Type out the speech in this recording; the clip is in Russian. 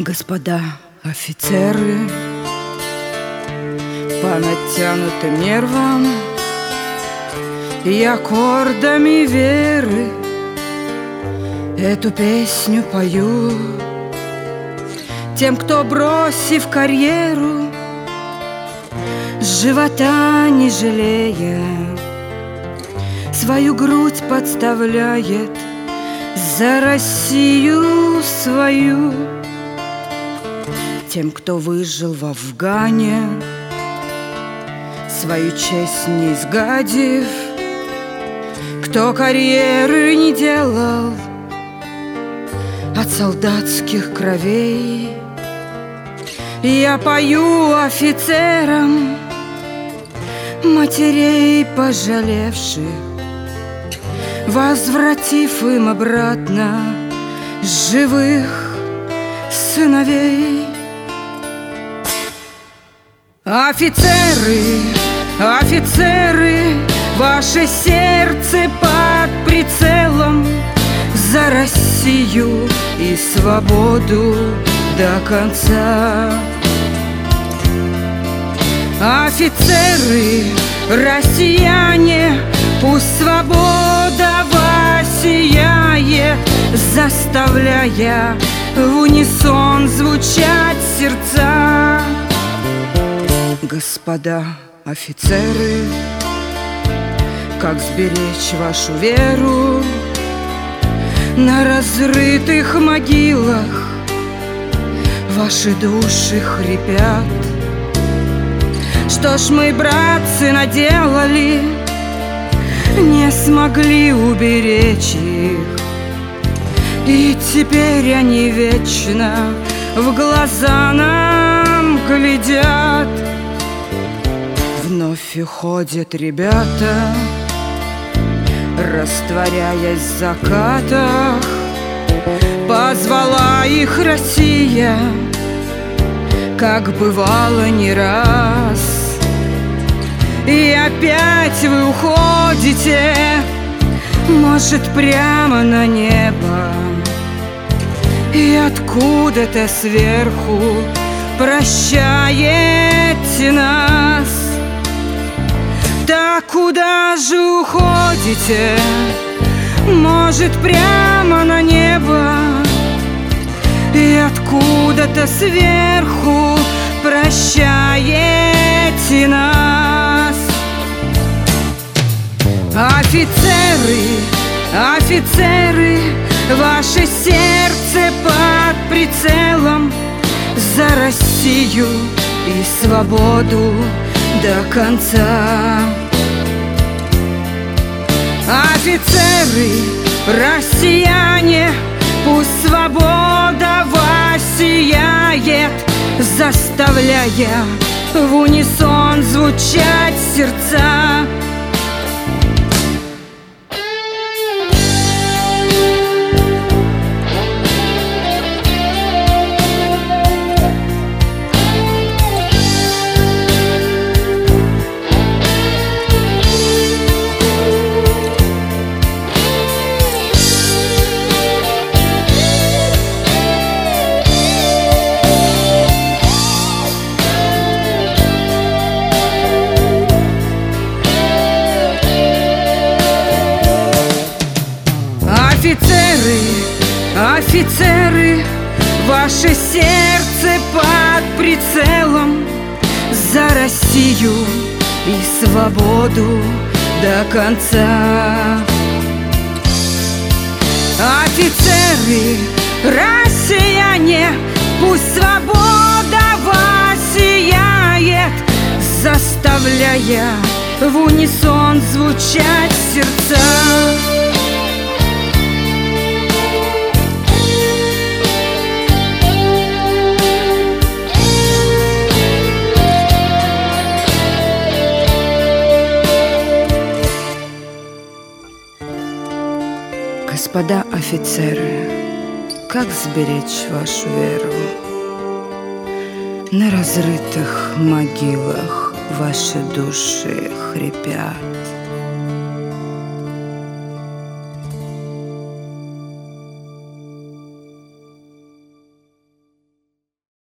Господа офицеры, по натянутым нервам и аккордами веры эту песню пою тем, кто, бросив карьеру, живота не жалея, свою грудь подставляет за Россию свою. Тем, кто выжил в Афгане, свою честь не изгадив, кто карьеры не делал от солдатских кровей. Я пою офицерам, матерей пожалевших, возвратив им обратно живых сыновей. Офицеры, офицеры, ваше сердце под прицелом за Россию и свободу до конца. Офицеры, россияне, пусть свобода воссияет, заставляя в унисон звучать сердца. Господа офицеры, как сберечь вашу веру на разрытых могилах? Ваши души хрипят. Что ж мы, братцы, наделали, не смогли уберечь их, и теперь они вечно в глаза нам глядят. Вновь уходят ребята, растворяясь в закатах. Позвала их Россия, как бывало не раз. И опять вы уходите, может, прямо на небо, и откуда-то сверху прощаете нас. Да куда же уходите? Может, прямо на небо, и откуда-то сверху прощаете нас. Офицеры, офицеры, ваше сердце под прицелом за Россию и свободу до конца. Офицеры, россияне, пусть свобода воссияет, заставляя в унисон звучать сердца. Офицеры, офицеры, ваше сердце под прицелом за Россию и свободу до конца. Офицеры, россияне, пусть свобода воссияет, заставляя в унисон звучать сердца. Господа офицеры, как сберечь вашу веру? На разрытых могилах ваши души хрипят.